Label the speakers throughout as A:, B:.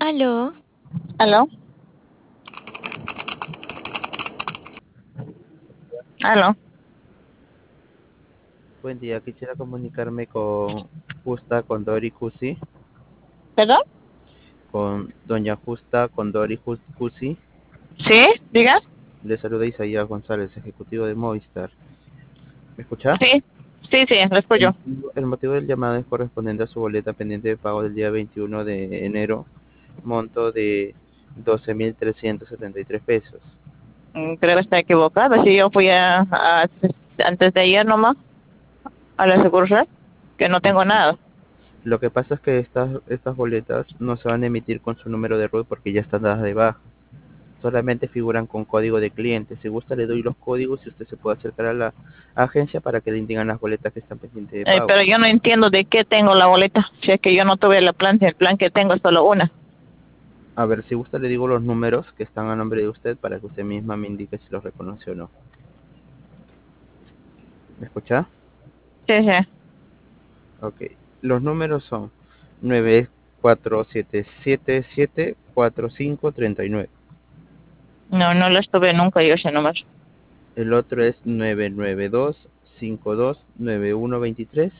A: Aló,
B: ¿Aló? ¿Aló?
C: Buen día, quisiera comunicarme con Justa Condori Cusi,
B: ¿Perdón?
C: con doña Justa Condori Cusi.
B: ¿Sí? ¿Diga?
C: Le saluda Isaías González, ejecutivo de Movistar. ¿Me escucha?
B: Sí, sí, lo escucho.
C: El motivo del llamado es correspondiente a su boleta pendiente de pago del día 21 de enero, monto de 12.373 pesos.
B: Creo que está equivocado. Si yo fui antes de ayer nomás a la sucursal, que no tengo nada.
C: Lo que pasa es que estas boletas no se van a emitir con su número de RUT porque ya están dadas de baja. Solamente figuran con código de cliente. Si gusta le doy los códigos y usted se puede acercar a la agencia para que le indiquen las boletas que están pendientes de pago.
B: Pero yo no entiendo de qué tengo la boleta. Si es que yo no tuve el plan que tengo es solo una.
C: A ver, si gusta le digo los números que están a nombre de usted para que usted misma me indique si los reconoce o no. ¿Me escucha?
B: Sí, sí.
C: Ok. Los números son 947774539.
B: No, no lo estuve nunca yo ese número.
C: El otro es 992529123.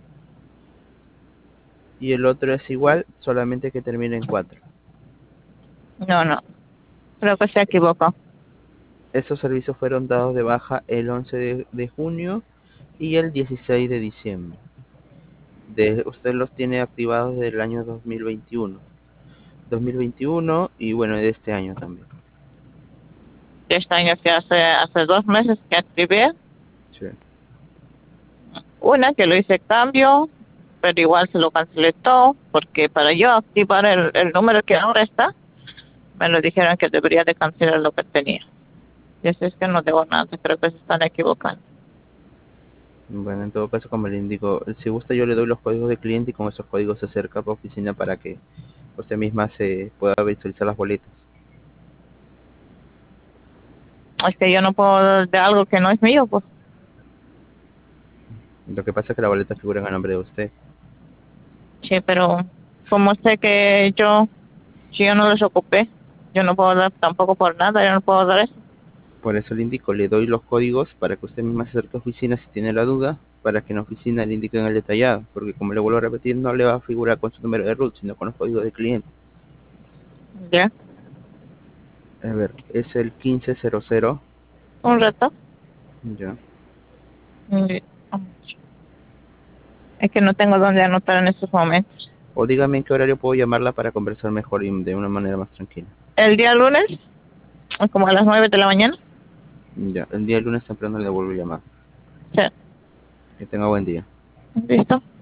C: Y el otro es igual, solamente que termina en 4.
B: No, no. Creo que se equivocó.
C: Esos servicios fueron dados de baja el 11 de junio y el 16 de diciembre. Usted los tiene activados del año 2021. 2021 y bueno, de este año también.
B: Este año que hace 2 meses que activé.
C: Sí.
B: Una que lo hice cambio, pero igual se lo cancelé todo, porque para yo activar el número que ahora está, me lo dijeron que debería de cancelar lo que tenía. Y así es que no debo nada, creo que se están equivocando.
C: Bueno, en todo caso, como le indico, si gusta yo le doy los códigos de cliente y con esos códigos se acerca a la oficina para que usted misma se pueda visualizar las boletas.
B: Es que yo no puedo de algo que no es mío, pues.
C: Lo que pasa es que la boleta figura a nombre de usted.
B: Sí, pero como sé que si yo no los ocupé, yo no puedo dar tampoco por nada, yo no puedo dar eso.
C: Por eso le indico, le doy los códigos para que usted misma se acerque a oficina si tiene la duda, para que en oficina le indiquen el detallado, porque como le vuelvo a repetir, no le va a figurar con su número de root, sino con los códigos de cliente.
B: Ya,
C: A ver, es el 1500,
B: un rato.
C: ya.
B: Mm, Es que no tengo dónde anotar en estos momentos.
C: O dígame en qué horario puedo llamarla para conversar mejor y de una manera más tranquila.
B: El día lunes, como a las 9 de la mañana.
C: Ya, el día lunes temprano le vuelvo a llamar.
B: Sí,
C: Que tenga buen día.
B: listo.